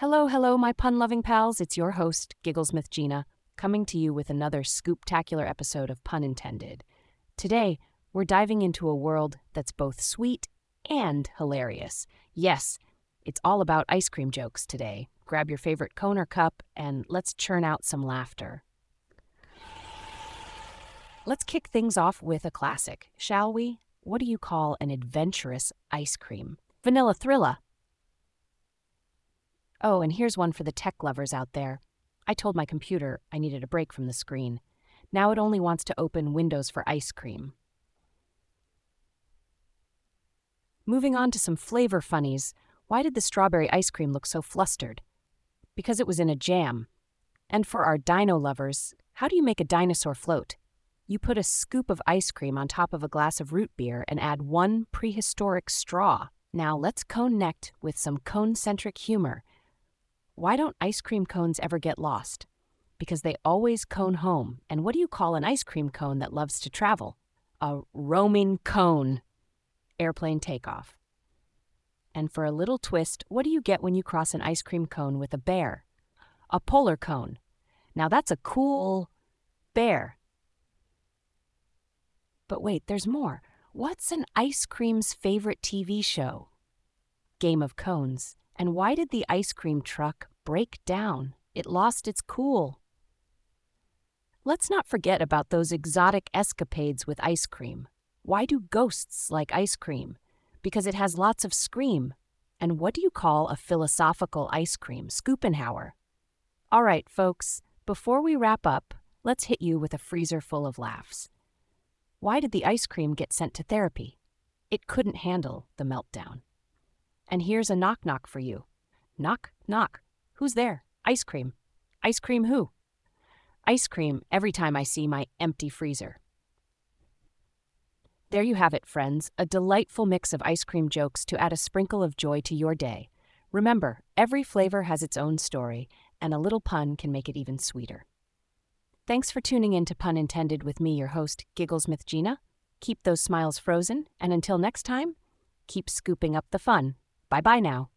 Hello, my pun-loving pals. It's your host, Gigglesmith Gina, coming to you with another scoop-tacular episode of Pun Intended. Today, we're diving into a world that's both sweet and hilarious. Yes, it's all about ice cream jokes today. Grab your favorite cone or cup, and let's churn out some laughter. Let's kick things off with a classic, shall we? What do you call an adventurous ice cream? Vanilla Thrilla. Oh, and here's one for the tech lovers out there. I told my computer I needed a break from the screen. Now it only wants to open Windows for ice cream. Moving on to some flavor funnies. Why did the strawberry ice cream look so flustered? Because it was in a jam. And for our dino lovers, how do you make a dinosaur float? You put a scoop of ice cream on top of a glass of root beer and add one prehistoric straw. Now let's connect with some cone-centric humor. Why don't ice cream cones ever get lost? Because they always cone home. And what do you call an ice cream cone that loves to travel? A roaming cone. Airplane takeoff. And for a little twist, what do you get when you cross an ice cream cone with a bear? A polar cone. Now that's a cool bear. But wait, there's more. What's an ice cream's favorite TV show? Game of Cones. And why did the ice cream truck break down? It lost its cool. Let's not forget about those exotic escapades with ice cream. Why do ghosts like ice cream? Because it has lots of scream. And what do you call a philosophical ice cream? Schopenhauer. All right, folks, before we wrap up, let's hit you with a freezer full of laughs. Why did the ice cream get sent to therapy? It couldn't handle the meltdown. And here's a knock-knock for you. Knock, knock. Who's there? Ice cream. Ice cream who? Ice cream every time I see my empty freezer. There you have it, friends, a delightful mix of ice cream jokes to add a sprinkle of joy to your day. Remember, every flavor has its own story, and a little pun can make it even sweeter. Thanks for tuning in to Pun Intended with me, your host, Gigglesmith Gina. Keep those smiles frozen, and until next time, keep scooping up the fun. Bye-bye now.